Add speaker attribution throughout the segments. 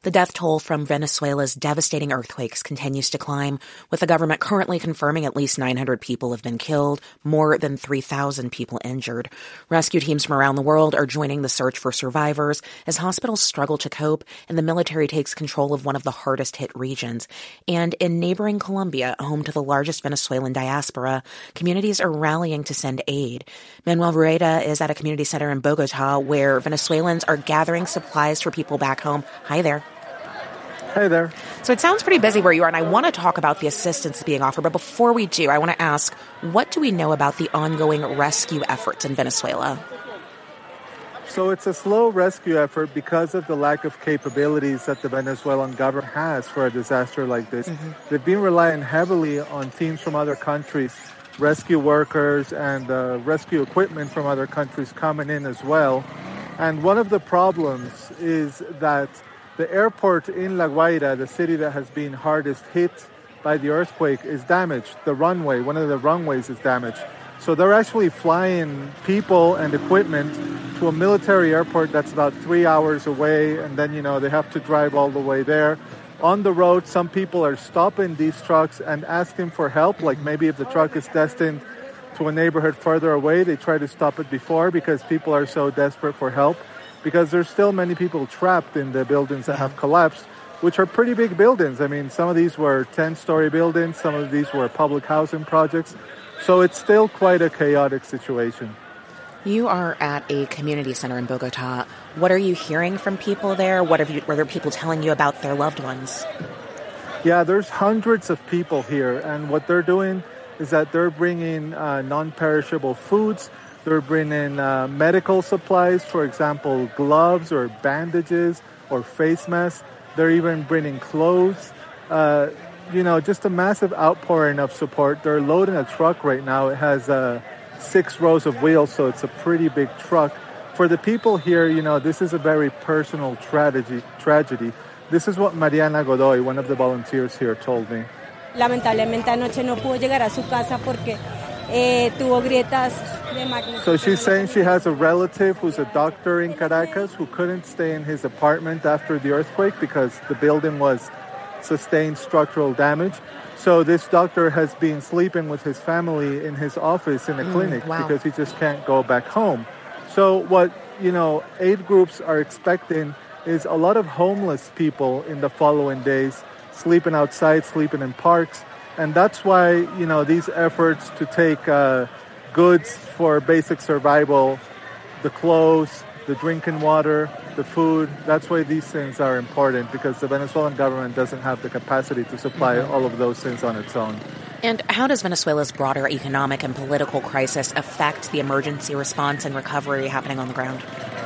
Speaker 1: The death toll from Venezuela's devastating earthquakes continues to climb, with the government currently confirming at least 900 people have been killed, more than 3,000 people injured. Rescue teams from around the world are joining the search for survivors as hospitals struggle to cope and the military takes control of one of the hardest hit regions. And in neighboring Colombia, home to the largest Venezuelan diaspora, communities are rallying to send aid. Manuel Rueda is at a community center in Bogota where Venezuelans are gathering supplies for people back home. Hi there.
Speaker 2: Hey there.
Speaker 1: So it sounds pretty busy where you are, and I want to talk about the assistance being offered. But before we do, I want to ask, what do we know about the ongoing rescue efforts in Venezuela?
Speaker 2: So it's a slow rescue effort because of the lack of capabilities that the Venezuelan government has for a disaster like this. They've been relying heavily on teams from other countries, rescue workers and rescue equipment from other countries coming in as well. And one of the problems is that the airport in La Guaira, the city that has been hardest hit by the earthquake, is damaged. The runway, one of the runways is damaged. So they're actually flying people and equipment to a military airport that's about 3 hours away, and then, they have to drive all the way there. On the road, some people are stopping these trucks and asking for help, like maybe if the truck is destined to a neighborhood further away, they try to stop it before because people are so desperate for help. Because there's still many people trapped in the buildings that have collapsed, which are pretty big buildings. I mean, some of these were 10-story buildings, some of these were public housing projects. So it's still quite a chaotic situation.
Speaker 1: You are at a community center in Bogota. What are you hearing from people there? What are people telling you about their loved ones?
Speaker 2: Yeah, there's hundreds of people here, and what they're doing is that they're bringing non-perishable foods. They're bringing medical supplies, for example, gloves or bandages or face masks. They're even bringing clothes. Just a massive outpouring of support. They're loading a truck right now. It has 6 rows of wheels, so it's a pretty big truck. For the people here, this is a very personal tragedy. This is what Mariana Godoy, one of the volunteers here, told me.
Speaker 3: Lamentablemente anoche no pudo llegar a su casa porque tuvo grietas de magnitud.
Speaker 2: So she's saying she has a relative who's a doctor in Caracas who couldn't stay in his apartment after the earthquake because the building sustained structural damage. So this doctor has been sleeping with his family in his office in a clinic because he just can't go back home. So what, aid groups are expecting is a lot of homeless people in the following days, sleeping outside, sleeping in parks. And that's why, these efforts to take goods for basic survival, the clothes, the drinking water, the food, that's why these things are important, because the Venezuelan government doesn't have the capacity to supply all of those things on its own.
Speaker 1: And how does Venezuela's broader economic and political crisis affect the emergency response and recovery happening on the ground?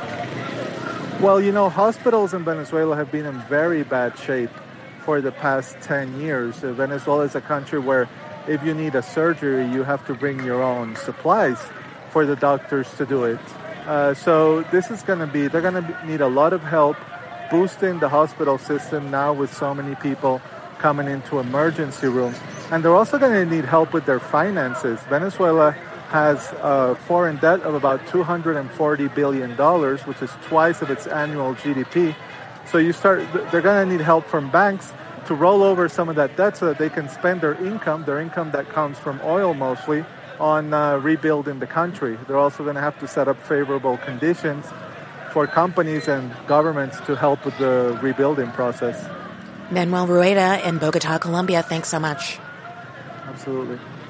Speaker 2: Well, hospitals in Venezuela have been in very bad shape for the past 10 years. Venezuela is a country where if you need a surgery, you have to bring your own supplies for the doctors to do it. So this is they're going to need a lot of help boosting the hospital system now with so many people coming into emergency rooms. And they're also going to need help with their finances. Venezuela has a foreign debt of about $240 billion, which is twice of its annual GDP. So they're going to need help from banks to roll over some of that debt so that they can spend their income that comes from oil mostly, on rebuilding the country. They're also going to have to set up favorable conditions for companies and governments to help with the rebuilding process.
Speaker 1: Manuel Rueda in Bogota, Colombia, thanks so much.
Speaker 2: Absolutely.